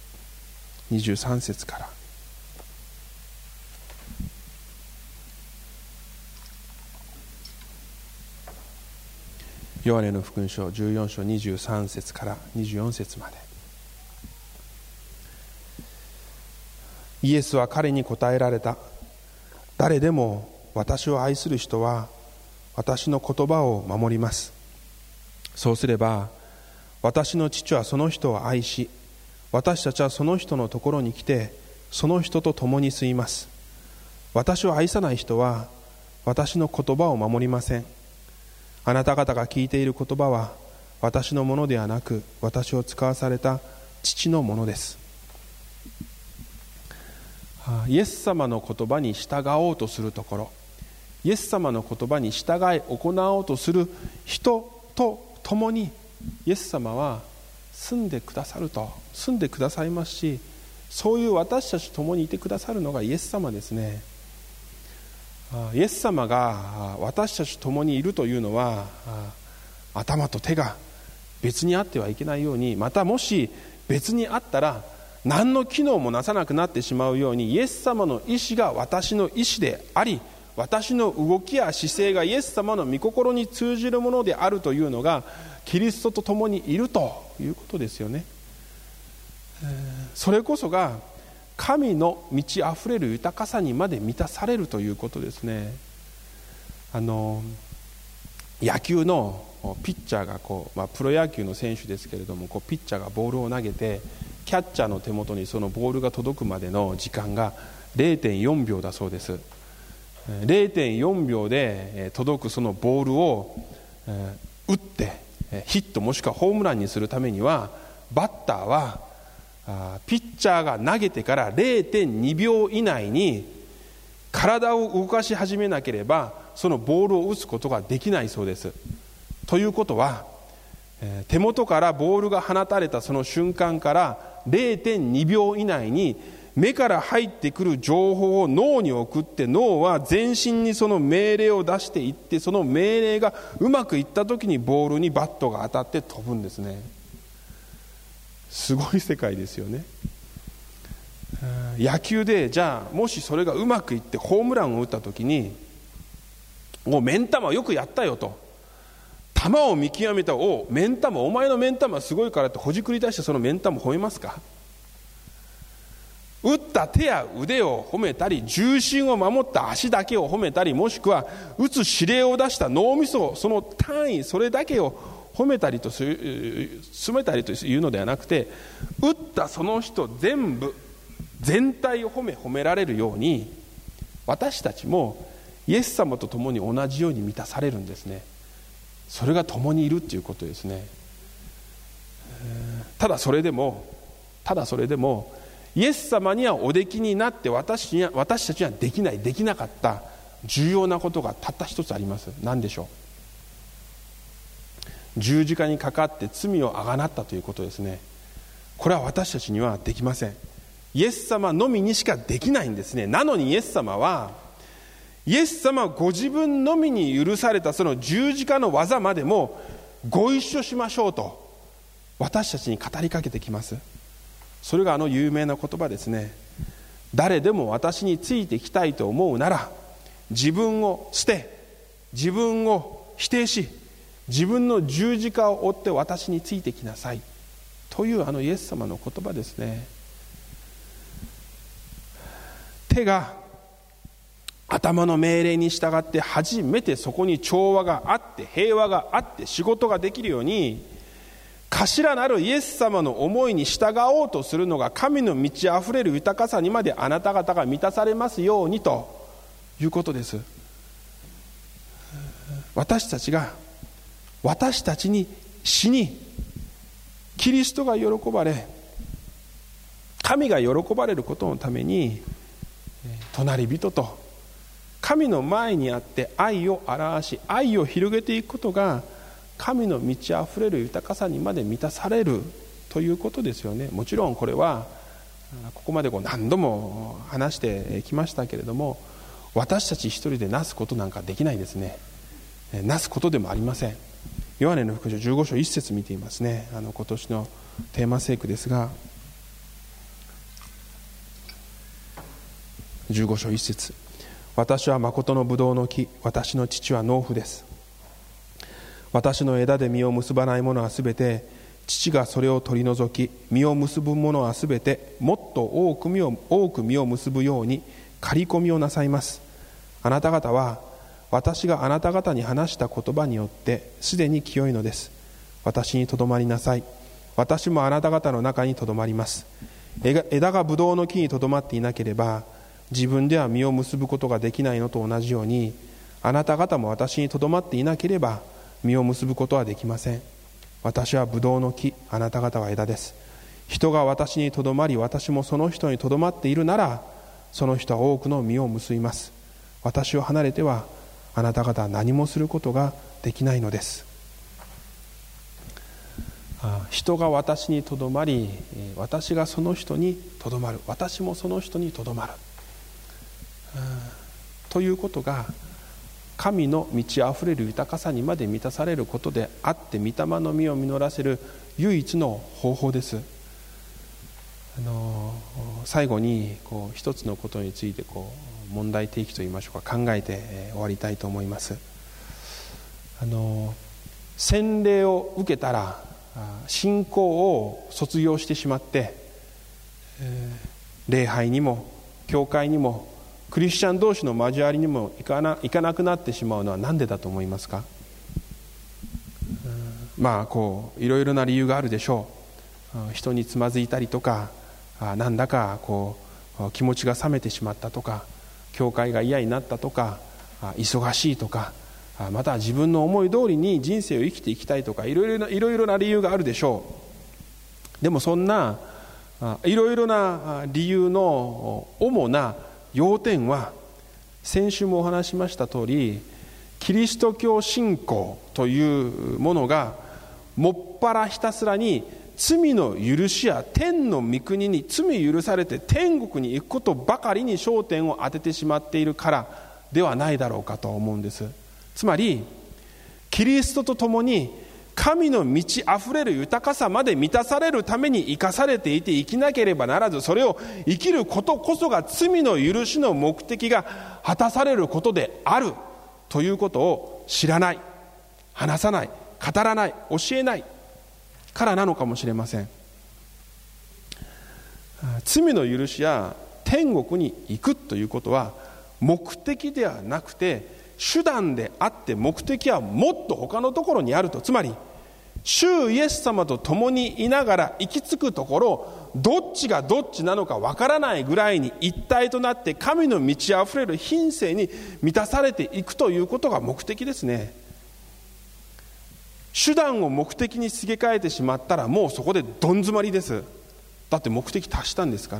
にじゅうさん節から。 ヨハネの福音書じゅうよん章にじゅうさん節からにじゅうよん節まで。イエスは彼に答えられた。誰でも私を愛する人は私の言葉を守ります。そうすれば私の父はその人を愛し、私たちはその人のところに来てその人と共に住みます。私を愛さない人は私の言葉を守りません。あなた方が聞いている言葉は私のものではなく、私を使わされた父のものです。イエス様の言葉に従おうとするところ、イエス様の言葉に従い行おうとする人と共にイエス様は住んでくださると住んでくださいますし、そういう私たちと共にいてくださるのがイエス様ですね。イエス様が私たちと共にいるというのは、頭と手が別にあってはいけないように、またもし別にあったら何の機能もなさなくなってしまうように、イエス様の意志が私の意志であり、私の動きや姿勢がイエス様の御心に通じるものであるというのが、キリストと共にいるということですよね。それこそが神の満ち溢れる豊かさにまで満たされるということですね。あの野球のピッチャーがこう、まあ、プロ野球の選手ですけれども、こうピッチャーがボールを投げてキャッチャーの手元にそのボールが届くまでの時間が れいてんよんびょうだそうです。 れいてんよんびょうで届くそのボールを打ってヒットもしくはホームランにするためには、バッターはピッチャーが投げてから れいてんにびょう以内に体を動かし始めなければそのボールを打つことができないそうです。ということは、手元からボールが放たれたその瞬間から れいてんにびょう以内に目から入ってくる情報を脳に送って、脳は全身にその命令を出していって、その命令がうまくいった時にボールにバットが当たって飛ぶんですね。すごい世界ですよね。野球でじゃあもしそれがうまくいってホームランを打った時に、もう目ん玉よくやったよと、球を見極めた、お目ん玉お前の目ん玉すごいからってほじくり出してその目ん玉褒めますか？打った手や腕を褒めたり、重心を守った足だけを褒めたり、もしくは打つ指令を出した脳みそ、その単位それだけを褒めたりとする、進めたりというのではなくて、打ったその人全部全体を褒め褒められるように、私たちもイエス様と共に同じように満たされるんですね。それが共にいるということですね。ただそれでもただそれでもイエス様にはおできになって私には私たちにはできないできなかった重要なことがたった一つあります。何でしょう？十字架にかかって罪をあがなったということですね。これは私たちにはできません。イエス様のみにしかできないんですね。なのにイエス様はイエス様ご自分のみに許されたその十字架の技までもご一緒しましょうと私たちに語りかけてきます。それがあの有名な言葉ですね。誰でも私についてきたいと思うなら、自分を捨て、自分を否定し、自分の十字架を追って私についてきなさいというあのイエス様の言葉ですね。手が頭の命令に従って初めてそこに調和があって平和があって仕事ができるように、頭なるイエス様の思いに従おうとするのが神の満ち溢れる豊かさにまであなた方が満たされますようにということです。私たちが私たちに死にキリストが喜ばれ神が喜ばれることのために隣人と神の前にあって愛を表し愛を広げていくことが神の満ち溢れる豊かさにまで満たされるということですよね。もちろんこれはここまでこう何度も話してきましたけれども、私たち一人でなすことなんかできないですね。なすことでもありません。ヨハネの福音書じゅうご章いち節見ていますね。あの今年のテーマ聖句ですが、じゅうご章いち節、私は誠のブドウの木、私の父は農夫です。 私の枝で実を結ばないものはすべて父がそれを取り除き、実を結ぶものはすべてもっと多く実を多く実を結ぶように刈り込みをなさいます。あなた方は私があなた方に話した言葉によってすでに清いのです。私にとどまりなさい。私もあなた方の中にとどまります。枝がブドウの木にとどまっていなければ自分では実を結ぶことができないのと同じように、あなた方も私にとどまっていなければ実を結ぶことはできません。私はブドウの木、あなた方は枝です。人が私にとどまり私もその人にとどまっているなら、その人は多くの実を結びます。私を離れてはあなた方は何もすることができないのです。人が私にとどまり私がその人にとどまる、私もその人にとどまるということが、神の満ち溢れる豊かさにまで満たされることであって、御霊の実を実らせる唯一の方法です。あの最後にこう一つのことについてこう問題提起といいましょうか、考えて、えー、終わりたいと思います。あの洗礼を受けたら信仰を卒業してしまって、えー、礼拝にも教会にもクリスチャン同士の交わりにも行かな、行かなくなってしまうのは何でだと思いますか？まあこういろいろな理由があるでしょう。人につまずいたりとか、なんだかこう気持ちが冷めてしまったとか、教会が嫌になったとか、忙しいとか、または自分の思い通りに人生を生きていきたいとか、いろいろな、いろいろな理由があるでしょう。でもそんないろいろな理由の主な要点は、先週もお話しました通り、キリスト教信仰というものがもっぱらひたすらに罪の許しや天の御国に罪許されて天国に行くことばかりに焦点を当ててしまっているからではないだろうかと思うんです。つまりキリストと共に神の満ち溢れる豊かさまで満たされるために生かされていて生きなければならず、それを生きることこそが罪の許しの目的が果たされることであるということを知らない、話さない、語らない、教えないからなのかもしれません。罪の許しや天国に行くということは目的ではなくて手段であって、目的はもっと他のところにあると。つまり主イエス様と共にいながら行き着くところ、どっちがどっちなのかわからないぐらいに一体となって神の満ち溢れる品性に満たされていくということが目的ですね。手段を目的にすげ替えてしまったらもうそこでどん詰まりです。だって目的達したんですから。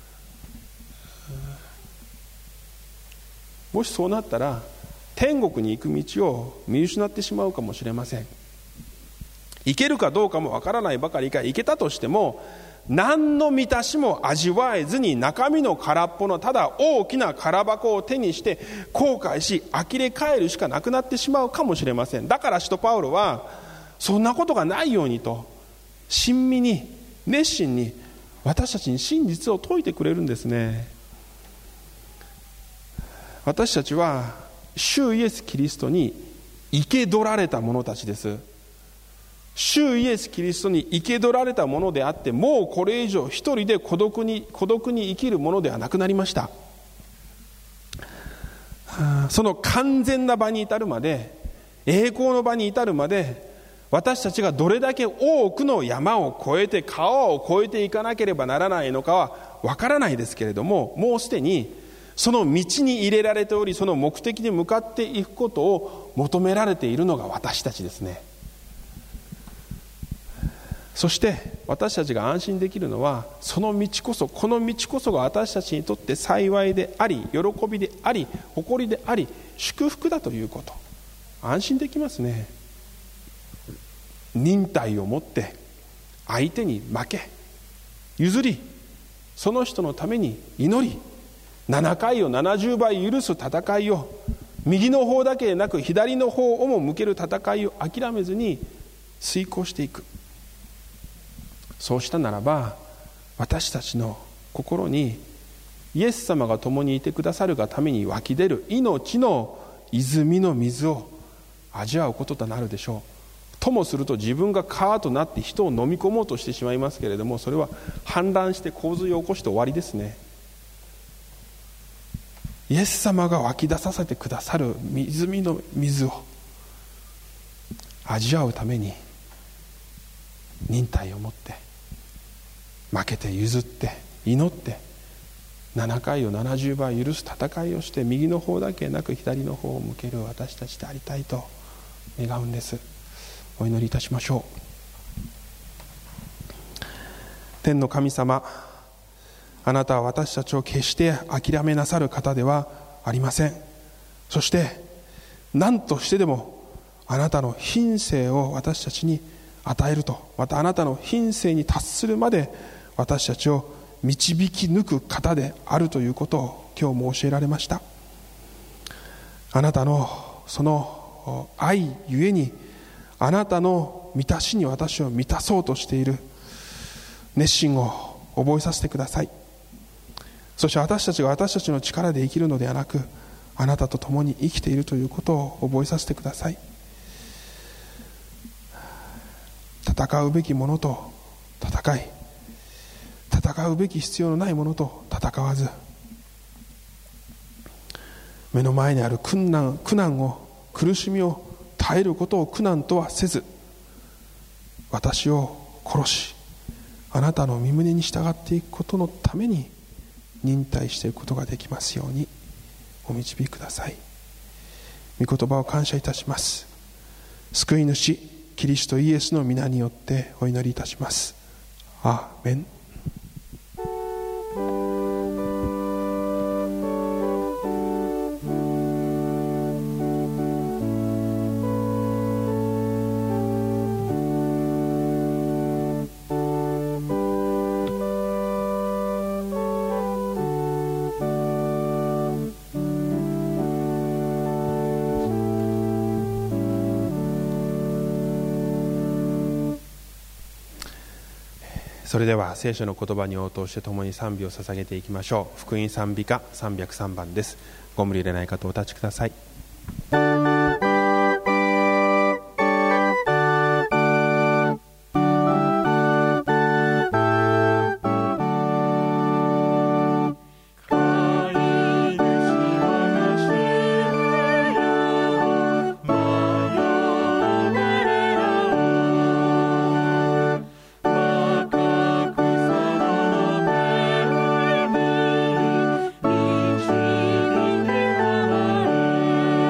もしそうなったら天国に行く道を見失ってしまうかもしれません。行けるかどうかもわからないばかりか、行けたとしても何の満たしも味わえずに中身の空っぽのただ大きな空箱を手にして後悔し呆れ返るしかなくなってしまうかもしれません。だから使徒パウロはそんなことがないようにと親身に熱心に私たちに真実を説いてくれるんですね。私たちは主イエス・キリストに生け取られた者たちです。主イエス・キリストに生け取られたものであって、もうこれ以上一人で孤独に孤独に生きるものではなくなりました。その完全な場に至るまで、栄光の場に至るまで、私たちがどれだけ多くの山を越えて川を越えていかなければならないのかはわからないですけれども、もうすでにその道に入れられており、その目的に向かっていくことを求められているのが私たちですね。そして私たちが安心できるのは、その道こそ、この道こそが私たちにとって幸いであり、喜びであり、誇りであり、祝福だということ、安心できますね。忍耐を持って相手に負け譲り、その人のために祈り、ななかいをななじゅうばい許す戦いを、右の方だけでなく左の方をも向ける戦いを諦めずに遂行していく。そうしたならば、私たちの心にイエス様が共にいてくださるがために湧き出る命の泉の水を味わうこととなるでしょう。ともすると自分が川となって人を飲み込もうとしてしまいますけれども、それは氾濫して洪水を起こして終わりですね。イエス様が湧き出させてくださる湖の水を味わうために、忍耐を持って負けて譲って祈ってななかいをななじゅうばい許す戦いをして、右の方だけなく左の方を向ける私たちでありたいと願うんです。お祈りいたしましょう。天の神様、あなたは私たちを決して諦めなさる方ではありません。そして何としてでもあなたの品性を私たちに与えると、またあなたの品性に達するまで私たちを導き抜く方であるということを今日も教えられました。あなたのその愛ゆえに、あなたの満たしに私を満たそうとしている熱心を覚えさせてください。そして私たちが私たちの力で生きるのではなく、あなたと共に生きているということを覚えさせてください。戦うべきものと戦い、戦うべき必要のないものと戦わず、目の前にある苦難、苦難を苦しみを耐えることを苦難とはせず、私を殺しあなたの御胸に従っていくことのために忍耐していくことができますようにお導きください。御言葉を感謝いたします。救い主キリストイエスの皆によってお祈りいたします。アーメン。それでは聖書の言葉に応答して共に賛美を捧げていきましょう。福音賛美歌さんびゃくさんばんです。ご無理入れない方お立ちください。 「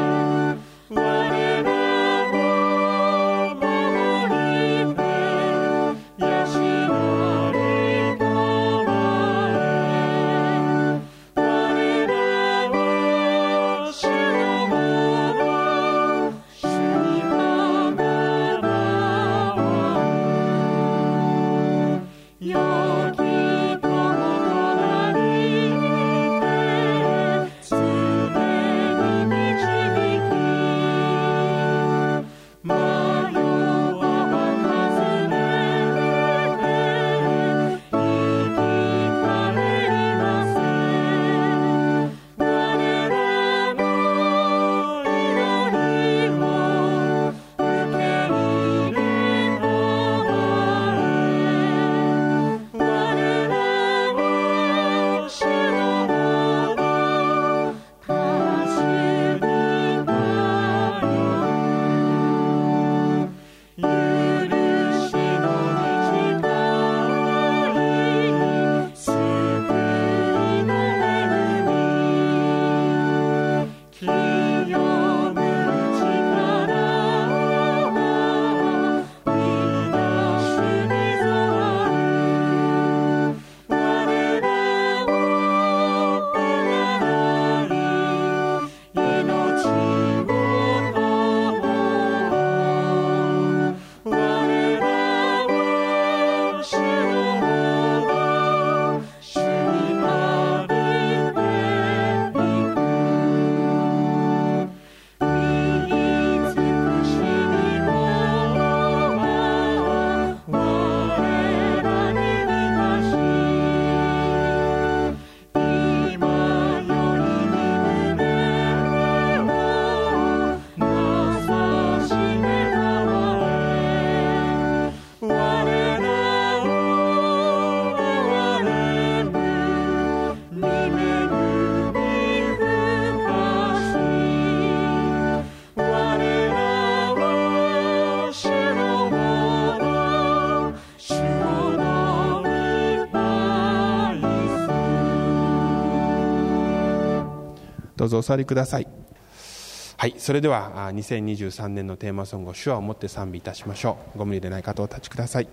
どうぞお座りください。はい、それではにせんにじゅうさんねんのテーマソングを主はをもって賛美いたしましょう。ご無理でない方お立ちください。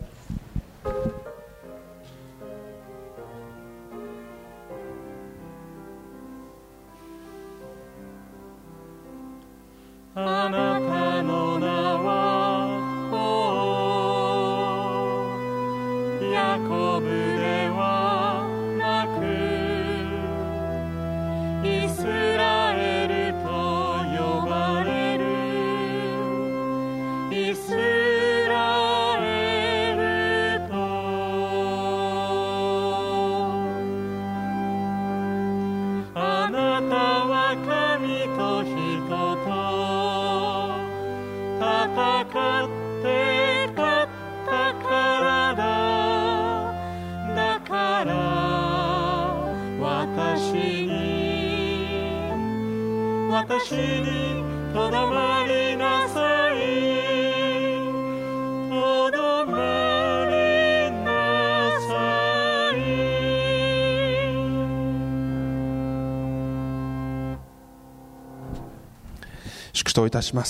あなたの名は王、ヤコブではなくイスラエルと呼ばれる。イスラエルとあなたは神と人と戦って勝ったからだ。だから私に私にとどまりなさい。とどまりなさい。 祝祷いたします。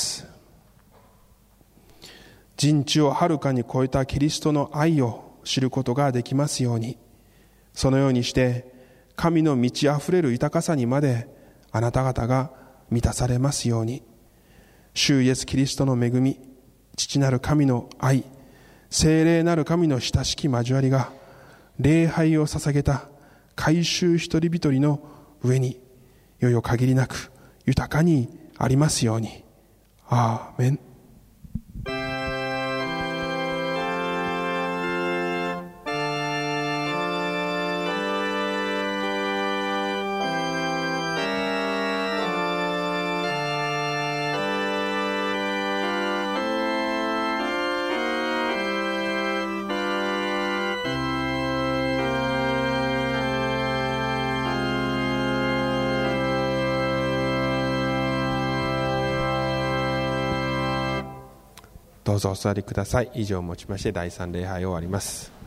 人知をはるかに超えたキリストの愛を知ることができますように、そのようにして神の満ち溢れる豊かさにまであなた方が満たされますように、主イエスキリストの恵み、父なる神の愛、聖霊なる神の親しき交わりが礼拝を捧げた改宗一人一人の上によよ限りなく豊かにありますように。アーメン。どうぞお座りください。以上をもちましてだいさん礼拝を終わります。